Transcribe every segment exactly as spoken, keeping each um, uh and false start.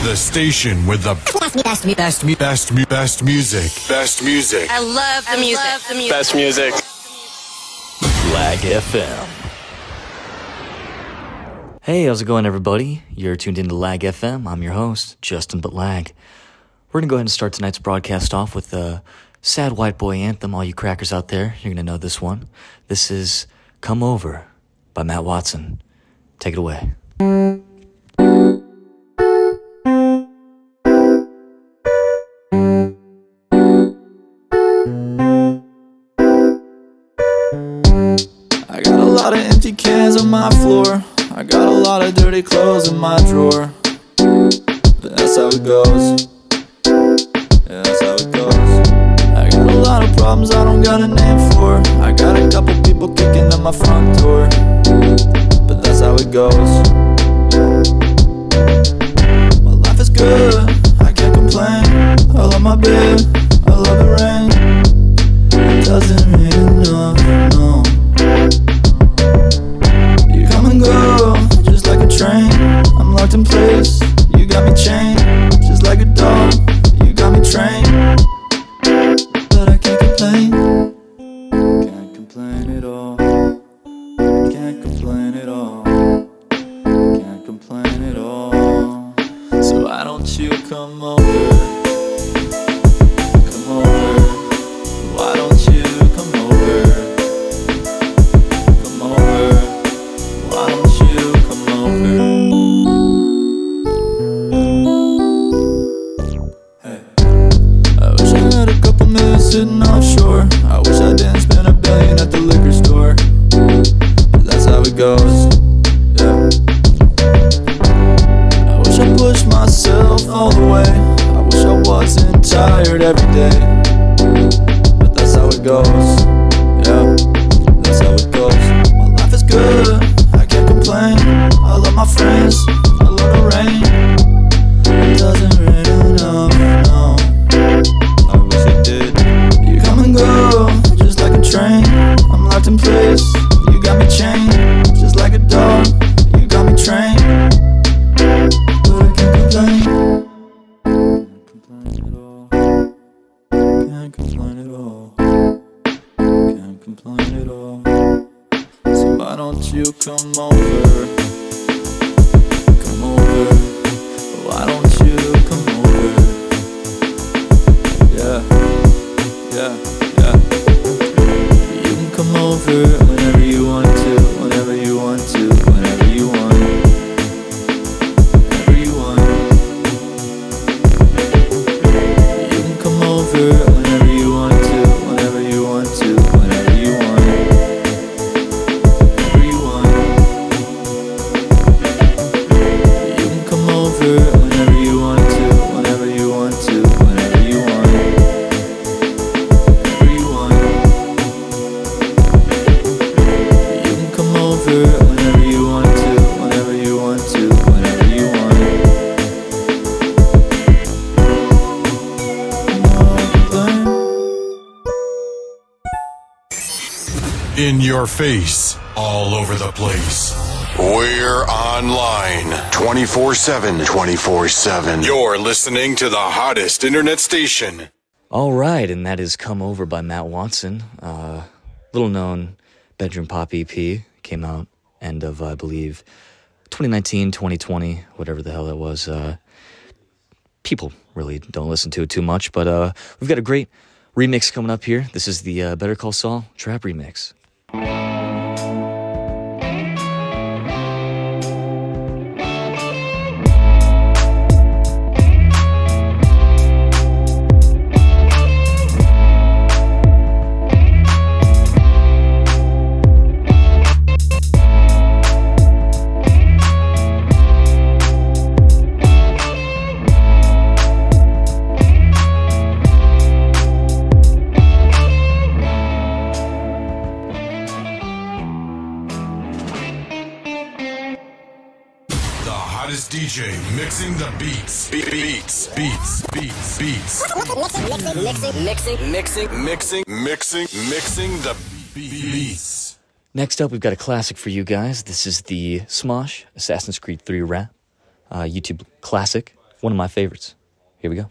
The station with the best, best, best, best, best, best music. Best music. I love the I music. Love the music. Best music. Lag F M. Hey, how's it going, everybody? You're tuned into Lag F M. I'm your host, Justin But Lag. We're going to go ahead and start tonight's broadcast off with a sad white boy anthem. All you crackers out there, you're going to know this one. This is Come Over by Matt Watson. Take it away. I got a lot of empty cans on my floor. I got a lot of dirty clothes in my drawer. But that's how it goes. Yeah, that's how it goes. I got a lot of problems I don't got a name for. I got a couple people kicking at my front door. But that's how it goes. My life is good, I can't complain. I love my bed, I love the rain. It doesn't rain enough, no. You come and go, just like a train. I'm locked in place, you got me chained. Just like a dog, you got me trained. But I can't complain. Can't complain at all. Can't complain at all. Can't complain at all. So why don't you come over? Come over. Why don't you come over? Come over. Why don't you come over? Hey. I wish I had a couple minutes sitting offshore. I wish I didn't spend a billion at the liquor store. But that's how it goes. Yeah. I wish I pushed myself all the way. I wish I wasn't tired every day. But that's how it goes. Yeah. That's how it goes. My life is good, I can't complain. I love my friends, I love the rain. It doesn't rain enough, no. I wish it did. You come and go, just like a train. I'm locked in place, you got me chained. Just like a dog, you got me trained. But I can't complain. Can't complain at all. Can't complain at all. Can't complain at all. So why don't you come over? Come over. Why don't you come over? Yeah, yeah, yeah. You can come over whenever you want to, whenever you want to, whenever you want. Whenever you want. You can come over whenever you want to, whenever you want to, whenever you want. Whenever you want. You can come over whenever you want to, whenever you want to, whenever you want. Whenever you want. You can come over whenever you want to, whenever you want to, whenever you want. In your face, all over the place. We're online twenty-four seven. twenty-four seven. You're listening to the hottest internet station. All right, and that is Come Over by Matt Watson. Uh, little known bedroom pop E P. Came out end of, I believe, twenty nineteen, twenty twenty, whatever the hell that was. Uh, people really don't listen to it too much, but uh, we've got a great remix coming up here. This is the uh, Better Call Saul Trap remix. D J mixing the beats, Be- beats, beats, beats, beats. Mixing, mixing, mixing, mixing, mixing, mixing, mixing the beats. Next up, we've got a classic for you guys. This is the Smosh Assassin's Creed three rap, uh, YouTube classic one of my favorites. Here we go.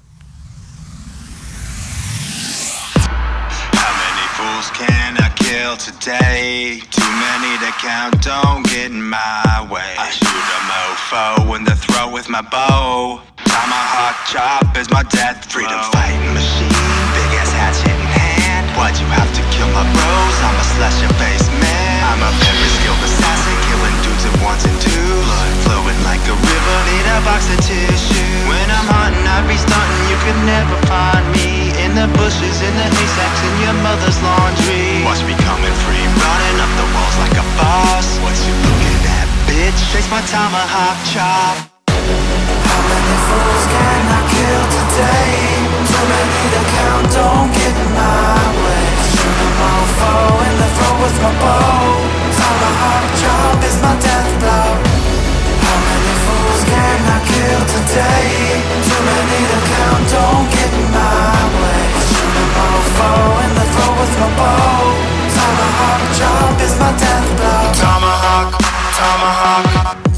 How many fools can I kill today? Too many to count, don't get in my way. I shoot a mofo in the throat with my bow. Tomahawk chop is my death freedom fighting machine. Big ass hatchet in hand. Why'd you have to kill my bros? I'm a slash your face man. I'm a very skilled assassin, killing dudes at once and two. Blood flowing like a river, need a box of tissue. When I'm hunting, I be stunting, you could never find me. In the bushes, in the haystacks, in your mother's laundry. Watch me coming free, running up the walls like a boss. What you looking at, bitch? Chase my tomahawk chop. How many fools can I kill today? Too many to count, don't get in my way. Shoot a mofo in the throat with my bow. Tomahawk chop is my death blow. How many fools can I kill today? Too many to count, don't get in my way. Shoot a mofo in the throat with my bow. Tomahawk chop is my death blow. Tomahawk, tomahawk,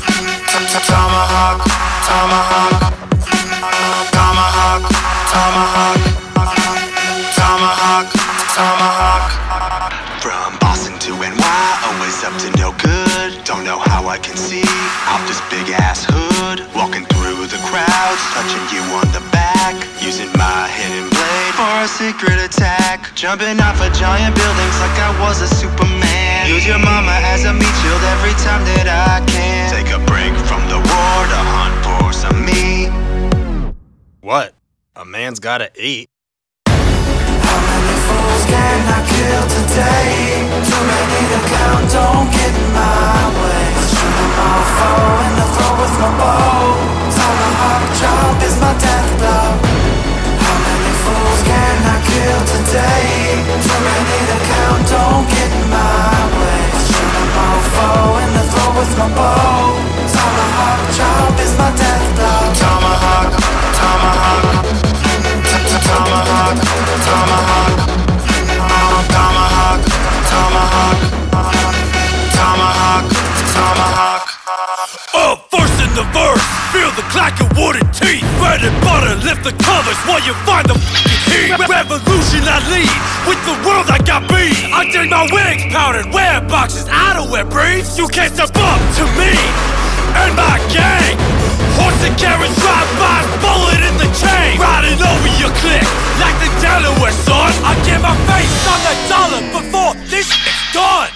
tomahawk, tomahawk, tomahawk, tomahawk, tomahawk, tomahawk. From Boston to N Y, always up to no good. Don't know how I can see out this big ass hood. Walking through the crowds, touching you on the back, using my hidden blade for a secret attack. Jumping off of giant buildings like I was a Superman. Use your mama as a meat shield every time that I can. Take a break from the war to hunt for some meat. What? A man's gotta eat. How many fools can I kill today? Too many to count, don't get in my way. Shoot a mofo in the throat with my bow. Tomahawk chop is my death blow. How many fools can I kill today? Too many to count, don't get in my way. Shoot a mofo in the throat with my bow. Tomahawk chop is my death blow. Tomahawk, tomahawk, tomahawk, tomahawk, tomahawk, tomahawk, tomahawk, tomahawk. Up first in the verse, feel the clack of wooden teeth. Bread and butter, lift the covers while you find the f***ing heat. Revolution I lead, with the world I got beat. I dig my wigs powdered, wear boxes, I don't wear briefs. You can't step up to me and my gang. Horse and carriage, drive-bys, bullet in the chain. Riding over your clique like the Delaware son. I get my face on the dollar before this shit's done.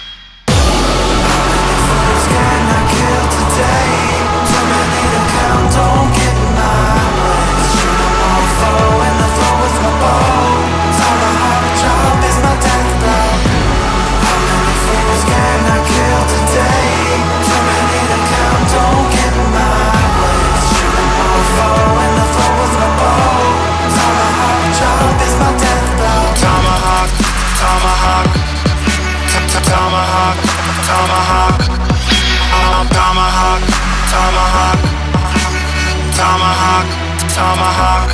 Fools can I kill today? Too many to count, don't get in my way. Shoot a mofo in the throat with my bow. Tomahawk chop is my death blow. How many fools can I kill today? Too many to count, don't get in my way. Shoot a mofo in the throat with my bow. Tomahawk chop is my death blow. Tomahawk, tomahawk, tomahawk, tomahawk, tomahawk, tomahawk, tomahawk, tomahawk.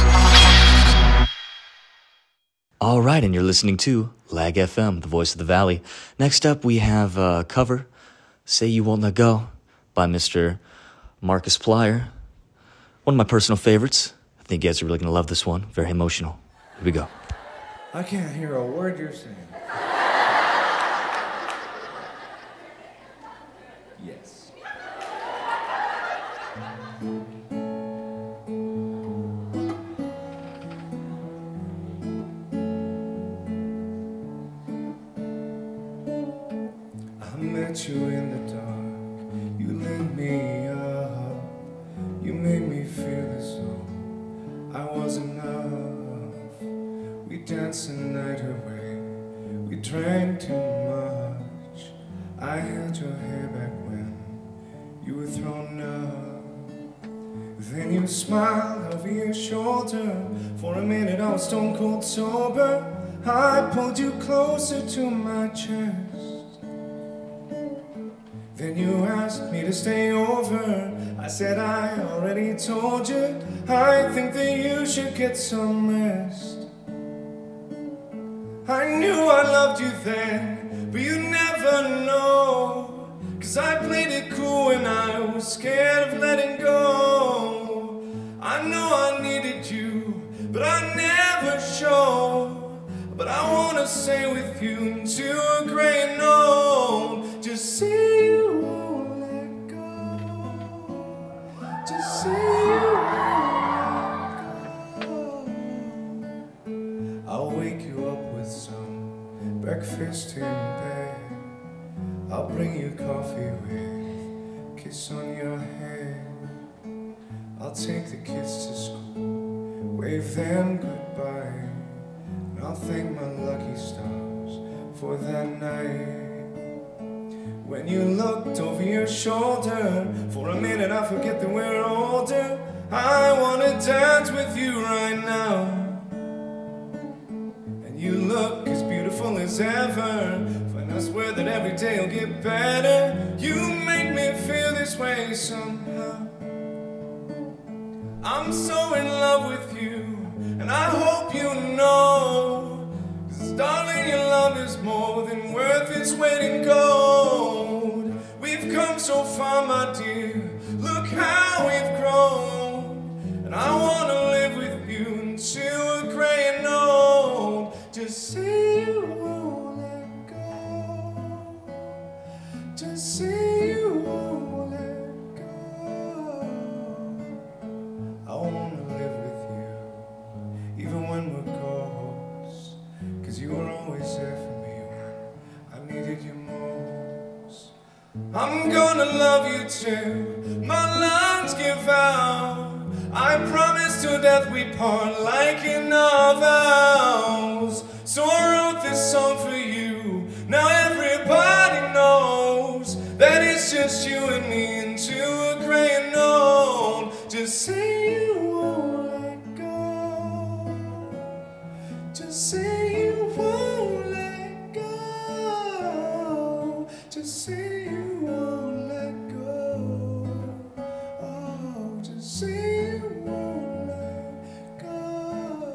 All right, and you're listening to Lag F M, the voice of the valley. Next up, we have a cover, Say You Won't Let Go, by Mister Marcus Plyer. One of my personal favorites. I think you guys are really going to love this one. Very emotional. Here we go. I can't hear a word you're saying. Yes. I met you in the dark. You lit me up. You made me feel as though I was enough. We danced the night away. We drank too much. I held your hair back when you were thrown up. Then you smiled over your shoulder. For a minute I was stone cold sober. I pulled you closer to my chest. Then you asked me to stay over. I said I already told you. I think that you should get some rest. I knew I loved you then, but you never know. Cause I played it cool and I was scared of letting go. I know I needed you, but I never showed. But I wanna stay with you into a gray known. Just say you won't let go. Just say you won't let go. I'll wake you up with some breakfast in bed. I'll bring you coffee with a kiss on your head. I'll take the kids to school, wave them goodbye. And I'll thank my lucky stars for that night. When you looked over your shoulder, for a minute I forget that we're older. I wanna dance with you right now. And you look as beautiful as ever. I swear that every day will get better. You make me feel this way somehow. I'm so in love with you, and I hope you know. 'Cause darling, your love is more than worth its weight in gold. We've come so far, my dear, look how we've grown. And I wanna live with you until we're gray and old. Just say you won't let go. Just say you won't let go. I wanna live with you, even when we're ghosts. 'Cause you were always there for me when I needed you most. I'm gonna love you till my lungs give out. I promise till death we part like in our vows. So I wrote this song for you. Now everybody knows that it's just you and me into a gray and old. Just say you won't let go. Just say you won't let go. Just say you won't let go. Oh, just say you won't let go.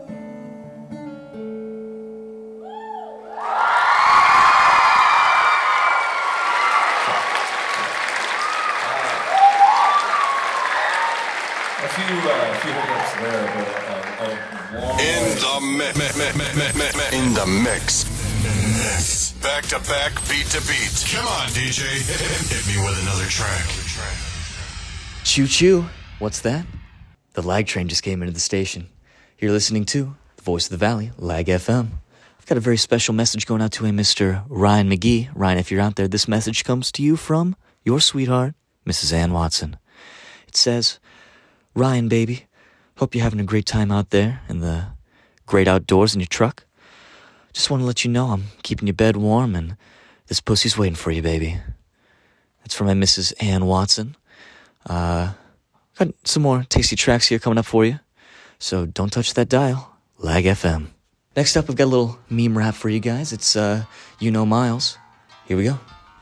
A few, uh, a few hiccups there, but uh, a long In way. the mix, in the mix, mix, back to back, beat to beat. Come on, D J, hit me with another track. Choo choo. What's that? The lag train just came into the station. You're listening to the Voice of the Valley, Lag F M. I've got a very special message going out to a Mister Ryan McGee. Ryan, if you're out there, this message comes to you from your sweetheart, Missus Ann Watson. It says, Ryan, baby, hope you're having a great time out there in the great outdoors in your truck. Just want to let you know I'm keeping your bed warm and this pussy's waiting for you, baby. That's from my Missus Ann Watson. Uh, got some more tasty tracks here coming up for you, so don't touch that dial. Lag F M. Next up, I've got a little meme rap for you guys. It's, uh, You Know Miles. Here we go.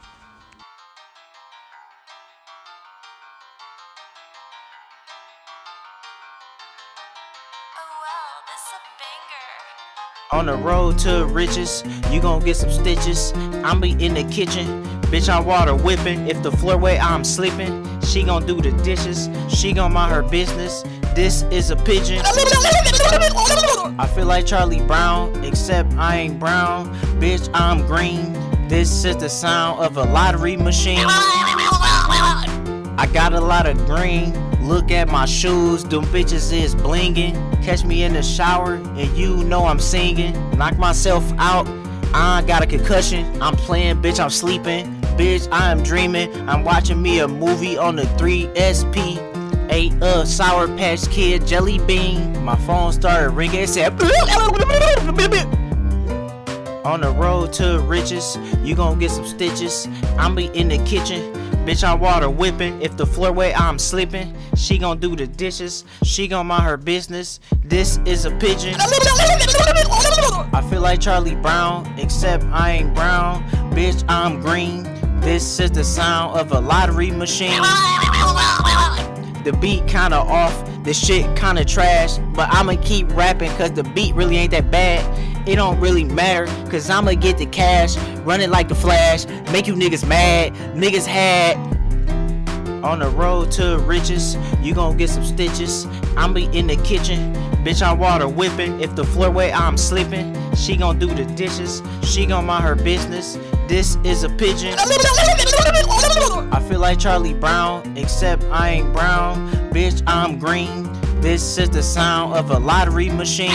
On the road to riches, you gon' get some stitches. I'm be in the kitchen, bitch, I'm water whipping. If the floor way I'm sleeping, she gon' do the dishes. She gon' mind her business. This is a pigeon. I feel like Charlie Brown, except I ain't brown. Bitch, I'm green. This is the sound of a lottery machine. I got a lot of green. Look at my shoes, them bitches is blinging. Catch me in the shower, and you know I'm singing. Knock myself out, I got a concussion. I'm playing, bitch, I'm sleeping. Bitch, I am dreaming. I'm watching me a movie on the three S P. Ate a Sour Patch Kid jelly bean. My phone started ringing, it said on the road to riches, you gon' get some stitches. I'm be in the kitchen, bitch, I'm water whipping. If the floor way I'm slipping, she gon' do the dishes. She gon' mind her business. This is a pigeon. I feel like Charlie Brown, except I ain't brown. Bitch, I'm green. This is the sound of a lottery machine. The beat kinda off, the shit kinda trash, but I'ma keep rapping cause the beat really ain't that bad. It don't really matter, cause I'ma get the cash, run it like the Flash, make you niggas mad. Niggas had On the road to riches, you gon' get some stitches. I'm be in the kitchen, bitch, I'm water whipping. If the floorway I'm slipping, she gon' do the dishes. She gon' mind her business. This is a pigeon. I feel like Charlie Brown, except I ain't brown. Bitch, I'm green. This is the sound of a lottery machine.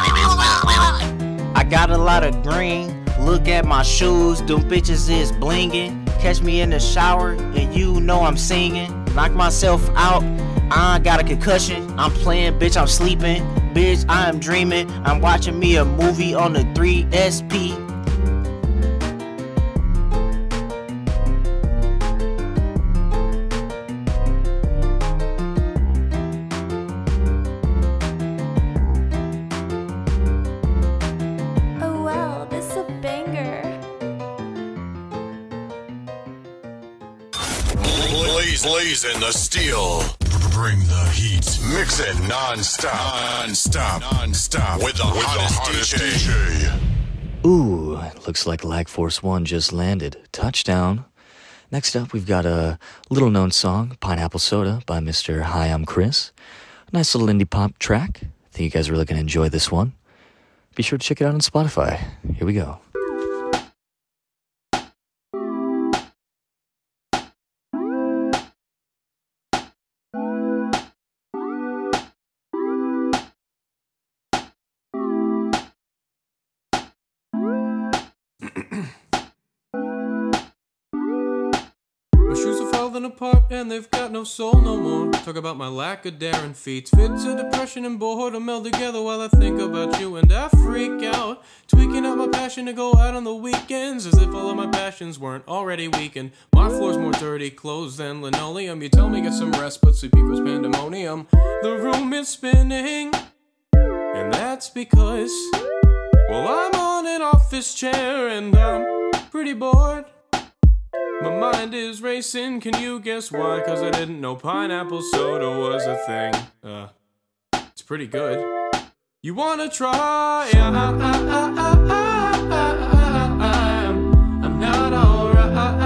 I got a lot of green. Look at my shoes, them bitches is blinging. Catch me in the shower, and you know I'm singing. Knock myself out, I got a concussion. I'm playing, bitch, I'm sleeping. Bitch, I am dreaming. I'm watching me a movie on the three S P. Blazing the steel. Bring the heat. Mix it non-stop. Non-stop. Non-stop. With the, With hottest, the hottest D J. D J. Ooh, looks like Lag Force One just landed. Touchdown. Next up, we've got a little-known song, Pineapple Soda, by Mister Hi, I'm Chris. A nice little indie pop track. I think you guys are really going to enjoy this one. Be sure to check it out on Spotify. Here we go. Apart and they've got no soul no more. Talk about my lack of daring feats. Fits of depression and boredom meld together while I think about you and I freak out. Tweaking out my passion to go out on the weekends, as if all of my passions weren't already weakened. My floor's more dirty clothes than linoleum. You tell me get some rest, but sleep equals pandemonium. The room is spinning, and that's because, well, I'm on an office chair and I'm pretty bored. My mind is racing, can you guess why? Cause I didn't know pineapple soda was a thing. Uh, it's pretty good. You wanna try? I, I, I, I, I, I, I'm, I'm not alright.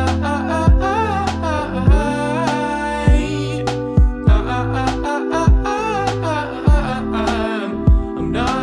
I'm not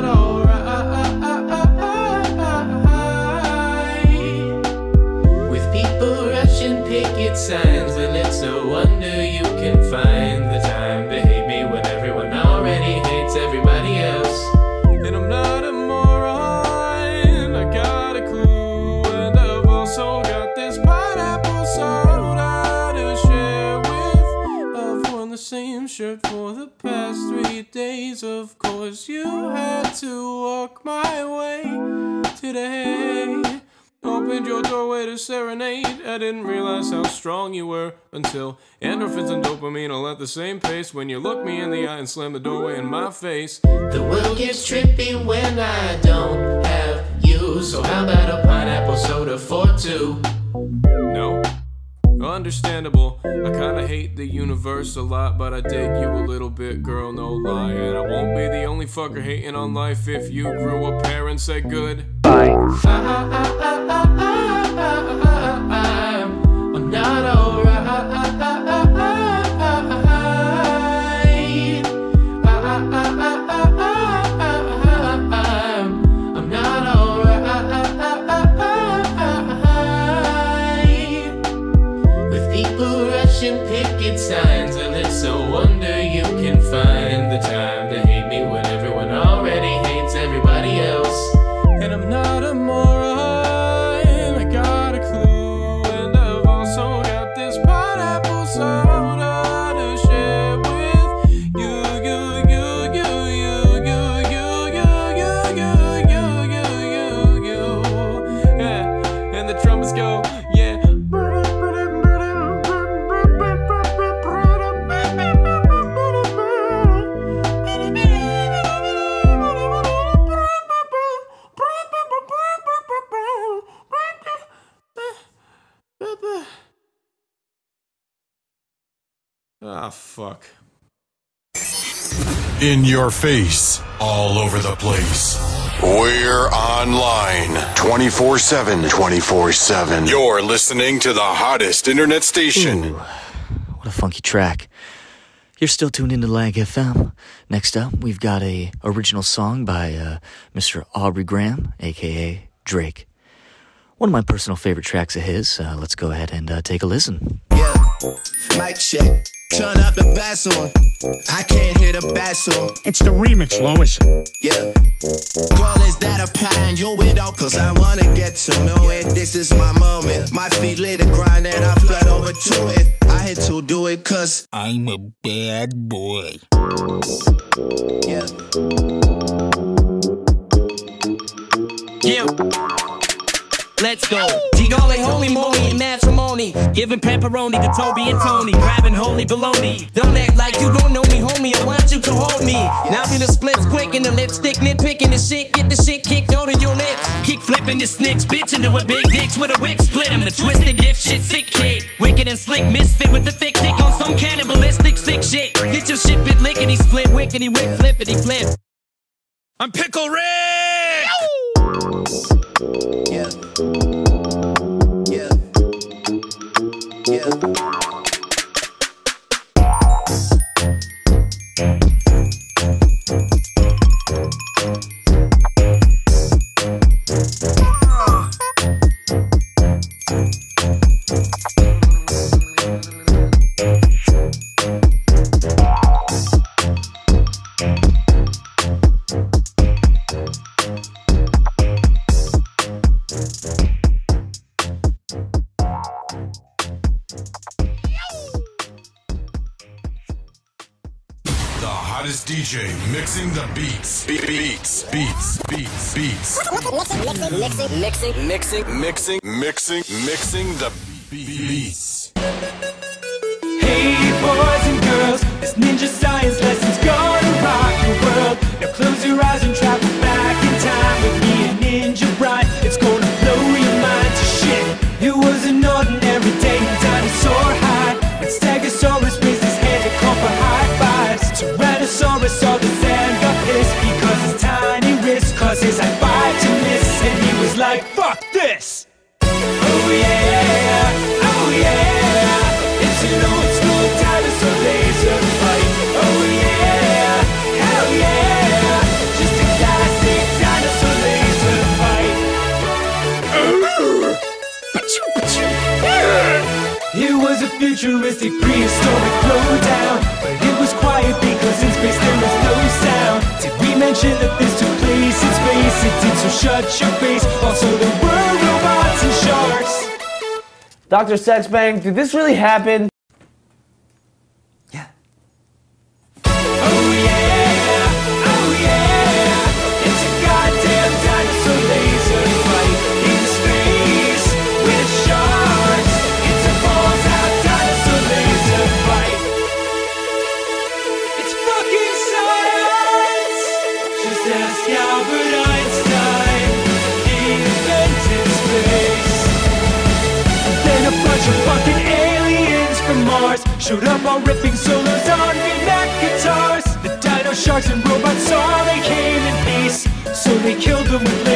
alright. With people rushing picket signs, and it's a wonder you can find the time to hate me when everyone already hates everybody else. And I'm not a moron, I got a clue, and I've also got this pineapple soda to share with. I've worn the same shirt for the past three days. Of course you had to walk my way today. Opened your doorway to serenade. I didn't realize how strong you were until endorphins and dopamine all at the same pace. When you look me in the eye and slam the doorway in my face. The world gets trippy when I don't have you. So how about a pineapple soda for two? No? Understandable. I kinda hate the universe a lot, but I dig you a little bit, girl, no lie. And I won't be the only fucker hating on life if you grew a pair and said goodbye. I'm not alright. I'm not alright. With people rushing picket signs, and it's a wonder you can find the time to hate me when everyone already hates everybody else. And I'm not a moron, I got a clue, and I've also got this pineapple soda to share with you, you, you, you, you, you, you, you, you, you, you, you, you, you, yeah, and the trumpets go, yeah. Ah, fuck. In your face, all over the place. We're online twenty-four seven. twenty-four seven. You're listening to the hottest internet station. Ooh, what What a funky track. You're still tuned into Lag F M. Next up, we've got a original song by uh, Mister Aubrey Graham, a k a. Drake. One of my personal favorite tracks of his. Uh, let's go ahead and uh, take a listen. Yeah, mic check. Turn up the bass on. I can't hear the bass on. It's the remix, Lois. Yeah. Girl, is that a pattern you with out? Cause I wanna get to know it. This is my moment. My feet lay the grind and I flood over to it. I had to do it cause I'm a bad boy. Yeah. Yeah. Let's go. Digale, holy moly, and matrimony. Giving pepperoni to Toby and Tony. Grabbing holy baloney. Don't act like you don't know me, homie. I want you to hold me. Now do the splits quick and the lipstick nitpicking the shit. Get the shit kicked out of your lips. Kick flipping the snitch, bitch into a big dicks with a wick. Split him, the twisted dip shit, sick kid. Wicked and slick, misfit with the thick dick on some cannibalistic sick shit. Get your shit bit lickety split, wickety wick, flippity flip. I'm Pickle Rick! Yeah. Yeah. Yeah. D J mixing the beats. Be- beats, beats, beats, beats. Mixing, mixing, mixing, mixing, Mixing, mixing, mixing the beats. Hey boys and girls, this ninja science lesson's gonna rock your world. Now close your eyes and travel back in time with me and Ninja Ride. It's gonna blow your mind to shit. It was an ordinary day in dinosaur hide. When Stegosaurus raised his hand to call for high fives. Tyrannosaurus saw the sand got pissed because his tiny wrist caused his high five to miss. And he was like, fuck this! Oh yeah, oh yeah, it's an old school dinosaur laser fight. Oh yeah, hell yeah, just a classic dinosaur laser fight. It was a futuristic prehistoric throwdown, but it was quiet because in space there was no sound. Did we mention that this took place in space? It did, so shut your face. Also there were robots and sharks. Doctor Sexbang, did this really happen? Yeah. Oh yeah, oh yeah, it's a goddamn dinosaur laser fight in space with sharks. It's a balls out dinosaur laser fight. It's fucking science. Just ask Albert Einstein. He invented space. Then a bunch of fucking aliens from Mars showed up all ripping solos on V-neck guitars. The dino sharks and robots saw they came in peace, so they killed them with